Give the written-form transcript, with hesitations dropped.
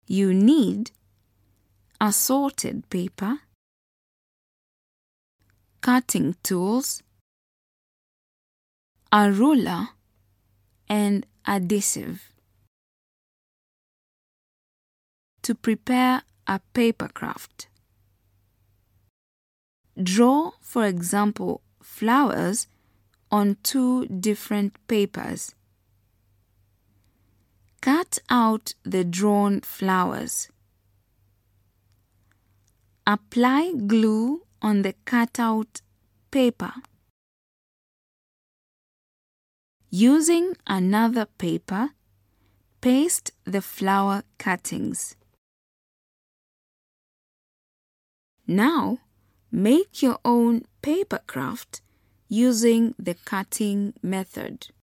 you need assorted paper, cutting tools, a ruler, and adhesive. To prepare a paper craft. Draw, for example, flowers on 2 different papers. Cut out the drawn flowers. Apply glue on the cut-out paper. Using another paper, paste the flower cuttings. Now, make your own paper craft using the cutting method.